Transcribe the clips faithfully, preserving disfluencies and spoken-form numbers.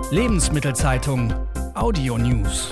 Lebensmittelzeitung Audio News.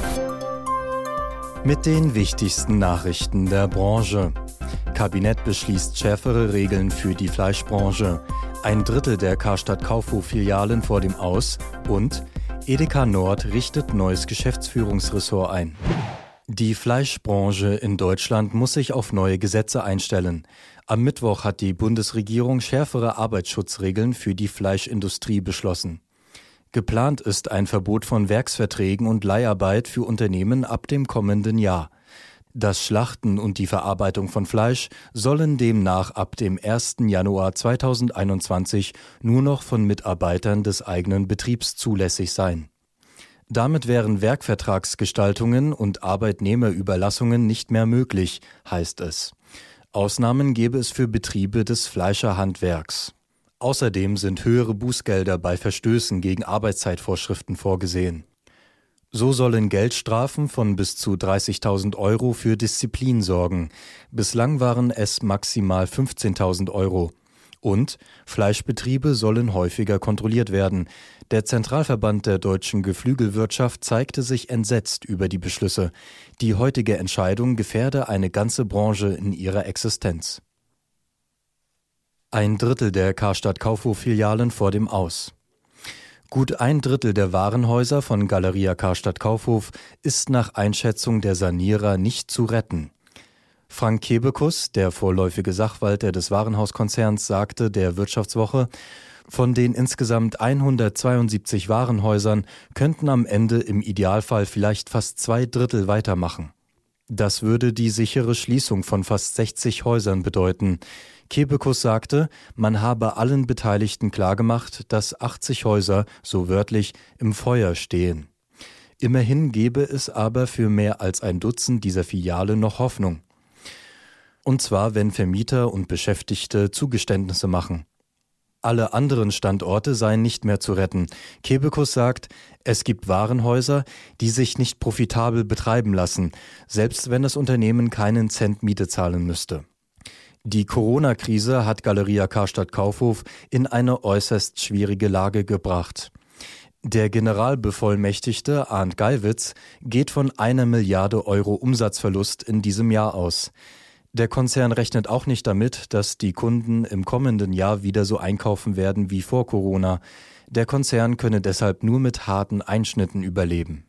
Mit den wichtigsten Nachrichten der Branche. Kabinett beschließt schärfere Regeln für die Fleischbranche. Ein Drittel der Karstadt Kaufhof-Filialen vor dem Aus und Edeka Nord richtet neues Geschäftsführungsressort ein. Die Fleischbranche in Deutschland muss sich auf neue Gesetze einstellen. Am Mittwoch hat die Bundesregierung schärfere Arbeitsschutzregeln für die Fleischindustrie beschlossen. Geplant ist ein Verbot von Werksverträgen und Leiharbeit für Unternehmen ab dem kommenden Jahr. Das Schlachten und die Verarbeitung von Fleisch sollen demnach ab dem ersten Januar zweitausendeinundzwanzig nur noch von Mitarbeitern des eigenen Betriebs zulässig sein. Damit wären Werkvertragsgestaltungen und Arbeitnehmerüberlassungen nicht mehr möglich, heißt es. Ausnahmen gäbe es für Betriebe des Fleischerhandwerks. Außerdem sind höhere Bußgelder bei Verstößen gegen Arbeitszeitvorschriften vorgesehen. So sollen Geldstrafen von bis zu dreißigtausend Euro für Disziplin sorgen. Bislang waren es maximal fünfzehntausend Euro. Und Fleischbetriebe sollen häufiger kontrolliert werden. Der Zentralverband der deutschen Geflügelwirtschaft zeigte sich entsetzt über die Beschlüsse. Die heutige Entscheidung gefährde eine ganze Branche in ihrer Existenz. Ein Drittel der Karstadt Kaufhof-Filialen vor dem Aus. Gut ein Drittel der Warenhäuser von Galeria Karstadt Kaufhof ist nach Einschätzung der Sanierer nicht zu retten. Frank Kebekus, der vorläufige Sachwalter des Warenhauskonzerns, sagte der Wirtschaftswoche, von den insgesamt hundertzweiundsiebzig Warenhäusern könnten am Ende im Idealfall vielleicht fast zwei Drittel weitermachen. Das würde die sichere Schließung von fast sechzig Häusern bedeuten. Kebekus sagte, man habe allen Beteiligten klargemacht, dass achtzig Häuser, so wörtlich, im Feuer stehen. Immerhin gebe es aber für mehr als ein Dutzend dieser Filiale noch Hoffnung. Und zwar, wenn Vermieter und Beschäftigte Zugeständnisse machen. Alle anderen Standorte seien nicht mehr zu retten. Kebekus sagt, es gibt Warenhäuser, die sich nicht profitabel betreiben lassen, selbst wenn das Unternehmen keinen Cent Miete zahlen müsste. Die Corona-Krise hat Galeria Karstadt Kaufhof in eine äußerst schwierige Lage gebracht. Der Generalbevollmächtigte Arndt Geiwitz geht von einer Milliarde Euro Umsatzverlust in diesem Jahr aus. Der Konzern rechnet auch nicht damit, dass die Kunden im kommenden Jahr wieder so einkaufen werden wie vor Corona. Der Konzern könne deshalb nur mit harten Einschnitten überleben.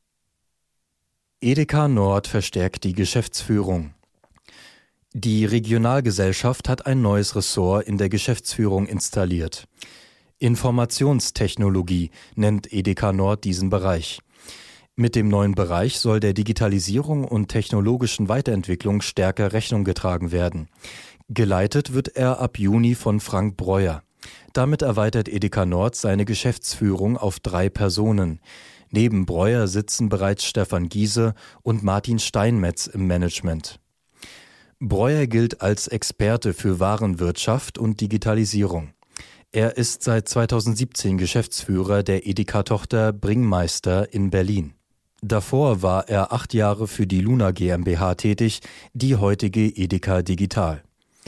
Edeka Nord verstärkt die Geschäftsführung. Die Regionalgesellschaft hat ein neues Ressort in der Geschäftsführung installiert. Informationstechnologie nennt Edeka Nord diesen Bereich. Mit dem neuen Bereich soll der Digitalisierung und technologischen Weiterentwicklung stärker Rechnung getragen werden. Geleitet wird er ab Juni von Frank Breuer. Damit erweitert Edeka Nord seine Geschäftsführung auf drei Personen. Neben Breuer sitzen bereits Stefan Giese und Martin Steinmetz im Management. Breuer gilt als Experte für Warenwirtschaft und Digitalisierung. Er ist seit zweitausendsiebzehn Geschäftsführer der Edeka-Tochter Bringmeister in Berlin. Davor war er acht Jahre für die Luna GmbH tätig, die heutige Edeka Digital.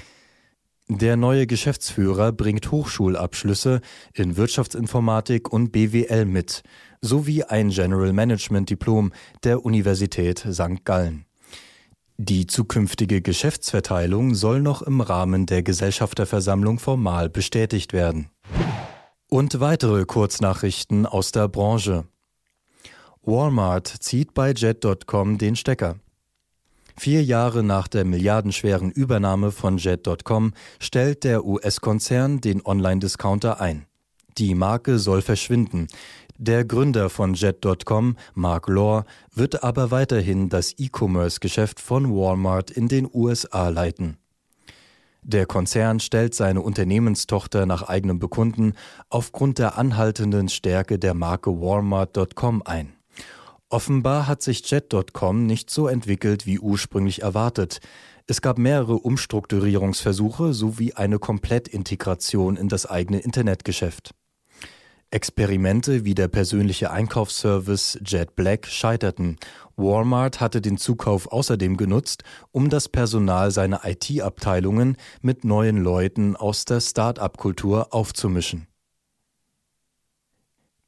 Der neue Geschäftsführer bringt Hochschulabschlüsse in Wirtschaftsinformatik und B W L mit, sowie ein General Management Diplom der Universität Sankt Gallen. Die zukünftige Geschäftsverteilung soll noch im Rahmen der Gesellschafterversammlung formal bestätigt werden. Und weitere Kurznachrichten aus der Branche. Walmart zieht bei Jet Punkt com den Stecker. Vier Jahre nach der milliardenschweren Übernahme von Jet Punkt com stellt der U S-Konzern den Online-Discounter ein. Die Marke soll verschwinden. Der Gründer von Jet Punkt com, Mark Lore, wird aber weiterhin das E-Commerce-Geschäft von Walmart in den U S A leiten. Der Konzern stellt seine Unternehmenstochter nach eigenem Bekunden aufgrund der anhaltenden Stärke der Marke Walmart Punkt com ein. Offenbar hat sich Jet Punkt com nicht so entwickelt wie ursprünglich erwartet. Es gab mehrere Umstrukturierungsversuche sowie eine Komplettintegration in das eigene Internetgeschäft. Experimente wie der persönliche Einkaufsservice Jet Black scheiterten. Walmart hatte den Zukauf außerdem genutzt, um das Personal seiner I T-Abteilungen mit neuen Leuten aus der Start-up-Kultur aufzumischen.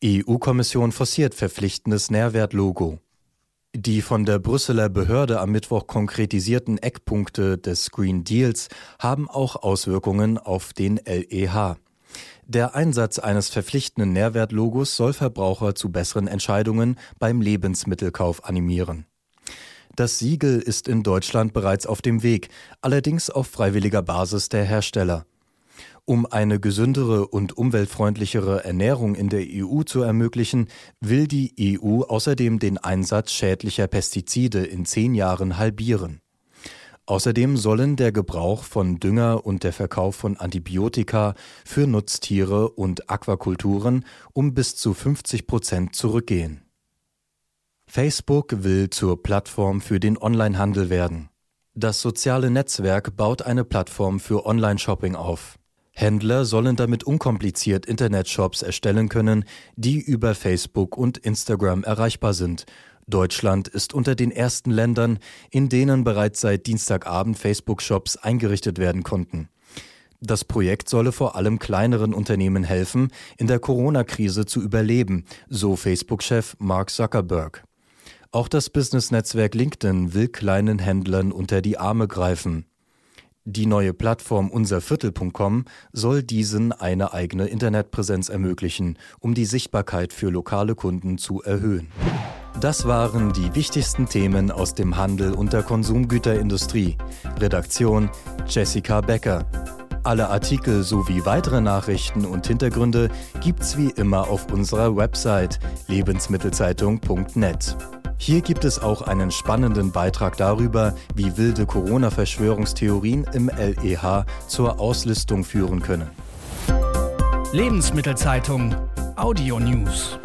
E U-Kommission forciert verpflichtendes Nährwertlogo. Die von der Brüsseler Behörde am Mittwoch konkretisierten Eckpunkte des Green Deals haben auch Auswirkungen auf den L E H. Der Einsatz eines verpflichtenden Nährwertlogos soll Verbraucher zu besseren Entscheidungen beim Lebensmittelkauf animieren. Das Siegel ist in Deutschland bereits auf dem Weg, allerdings auf freiwilliger Basis der Hersteller. Um eine gesündere und umweltfreundlichere Ernährung in der E U zu ermöglichen, will die E U außerdem den Einsatz schädlicher Pestizide in zehn Jahren halbieren. Außerdem sollen der Gebrauch von Dünger und der Verkauf von Antibiotika für Nutztiere und Aquakulturen um bis zu fünfzig Prozent zurückgehen. Facebook will zur Plattform für den Onlinehandel werden. Das soziale Netzwerk baut eine Plattform für Online-Shopping auf. Händler sollen damit unkompliziert Internetshops erstellen können, die über Facebook und Instagram erreichbar sind. Deutschland ist unter den ersten Ländern, in denen bereits seit Dienstagabend Facebook-Shops eingerichtet werden konnten. Das Projekt solle vor allem kleineren Unternehmen helfen, in der Corona-Krise zu überleben, so Facebook-Chef Mark Zuckerberg. Auch das Business-Netzwerk LinkedIn will kleinen Händlern unter die Arme greifen. Die neue Plattform unserviertel punkt com soll diesen eine eigene Internetpräsenz ermöglichen, um die Sichtbarkeit für lokale Kunden zu erhöhen. Das waren die wichtigsten Themen aus dem Handel und der Konsumgüterindustrie. Redaktion Jessica Becker. Alle Artikel sowie weitere Nachrichten und Hintergründe gibt's wie immer auf unserer Website lebensmittelzeitung punkt net. Hier gibt es auch einen spannenden Beitrag darüber, wie wilde Corona-Verschwörungstheorien im L E H zur Auslistung führen können. Lebensmittelzeitung Audio News.